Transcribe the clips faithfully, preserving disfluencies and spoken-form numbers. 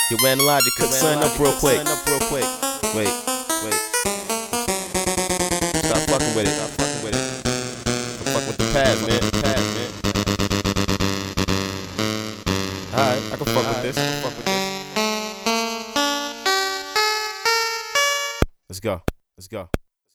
Yo, man, Elijah, cook something up real quick. Wait, wait. Stop fucking with it. Stop fucking with it. Don't fuck with the pad, man. Pad, man. Alright, I can fuck with this. I can fuck with this. Let's go. Let's go.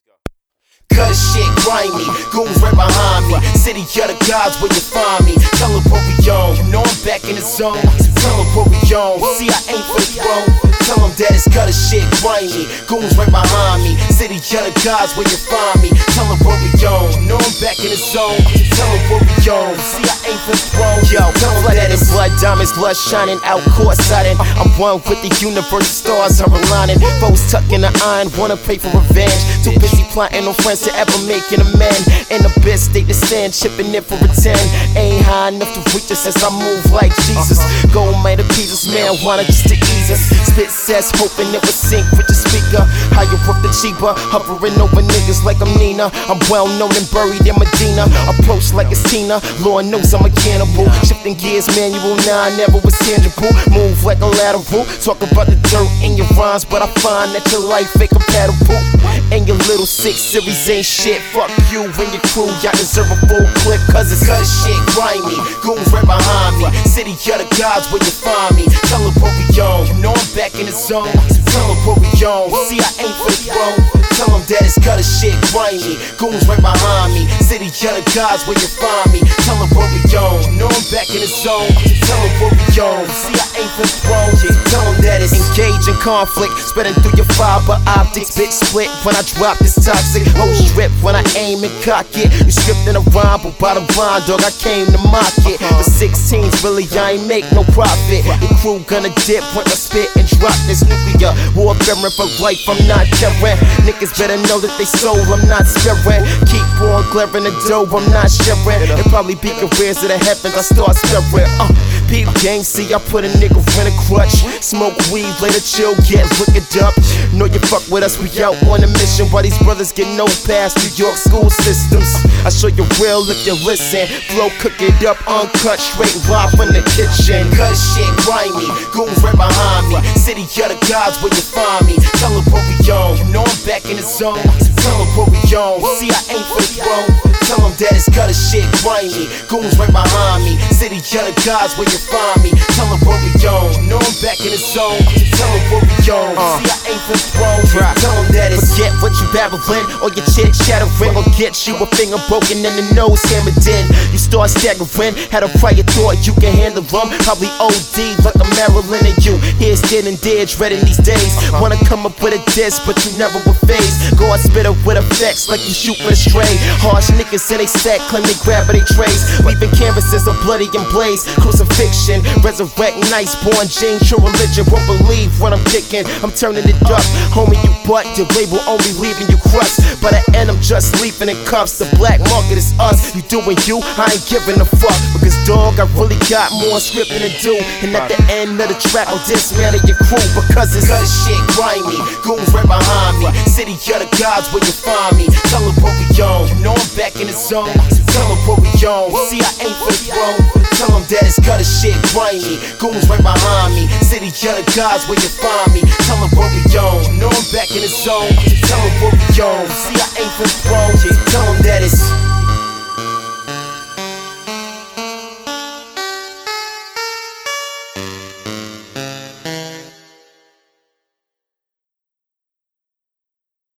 Cuz shit grimy, goons right behind me. City of the gods where you find me. Tell them what we on, you know I'm back in the zone. Tell them what we on, see I ain't for the throne. Tell them that it's gutter shit grimy, goons right behind me. City of the gods where you find me. Tell them what we on, you know I'm back in the zone. Tell them what we on, see I ain't for the throne. Yo, tell them that it's blood diamonds, blood shining out courtside. I'm one with the universe, stars are aligning. Foes tucking the iron, wanna pay for revenge. Too busy plotting on friends to ever making a man. In the best state to stand, chipping in for a ten. Ain't high enough to reach us as I move like Jesus. Gold made of pieces, man, wanna just to ease us. Spit says, hoping it would sink with the speaker. Higher up the cheaper, hovering over niggas like I'm Nina. I'm well known and buried in Medina. Approach like it's Tina, Lord knows I'm a cannibal. Shifting gears, manual, nah, I never was tangible. Move like a lateral, talk about the dirt in your rhymes, but I find that your life ain't compatible. And your little six series ain't shit. Fuck you and your crew, y'all deserve a full clip. Cause it's cuz shit grimy, goons right behind me. City of the gods where you find me. Tell them what we on, you know I'm back in the zone. Tell them what we on, see I ain't for the throne. Tell them that it's gutter shit grimy, goons right behind me. City of the gods where you find me. Tell them what we on, you know I'm back in the zone. Tell them what we on, see I ain't for the throne. Tell them that it's engaged in conflict, spreading through your fiber optics. Bitch split when I drop this toxic. Whole strip when I aim and cock it. You stripped in a rhyme, but bottom line, dog, I came to mock it. For sixteens, really, I ain't make no profit. The crew gonna dip when I spit and drop this nuclear warfare for life. I'm not caring. Niggas better know that they soul, I'm not sparing. Keep on glaring the dough, I'm not sharing. It probably be careers to the heavens, I start stirring. Uh, Peep gang, see, I put a nigga in a crutch. Smoke weed, later chill, get wicked up. Know you fuck with us, we out on a mission. While these brothers get no pass, New York school systems. I show you real if you listen. Flow, cook it up, uncut, straight live from the kitchen. Cuz shit grimy, goons right behind me. City of the gods where you find me. Tell them what we on, you know I'm back in the zone. Tell them what we on, see I ain't for the throne. Tell them that it's gutter shit grimy, goons right behind me. City of the gods where you find me. Tell them what we on, you know I'm back in the zone. Tell them what we on, see I ain't for the throne. Tell them that it's forget what you babbling or your chit chattering, or get you a finger broken and the nose hammered in. You start staggering, had a prior thought you can handle them. Probably O D like a Marilyn and you. Here standing dead, dreading these days. Wanna come up with a diss, but you never will face. Go and spit up with effects like you shooting a stray. Harsh niggas in they sack, claim they grab they trays. Leaving canvases of bloody and blaze. Crucifixion, resurrect nice, born Jane, true religion. Won't believe what I'm kicking, I'm turning it up. Homie, you butt, your label only leaving you crushed. By the end, I'm just leaving in cuffs. The black market is us, you doing you, I ain't giving a fuck. Because dog, I really got more scripting to do. And at the end of the track, I'll dismantle your crew. Because it's cuz shit grimy, goons right behind me. City of the gods where you find me. Tell them what we on, you know I'm back in the zone. Tell them what we on, see I ain't for the throne. Tell them that it's gutter shit grimy, goons right behind me. City of the gods where you find me. Tell them what we on, you know I'm back in the zone. Tell them what we on, see I ain't for the throne. Tell them that it's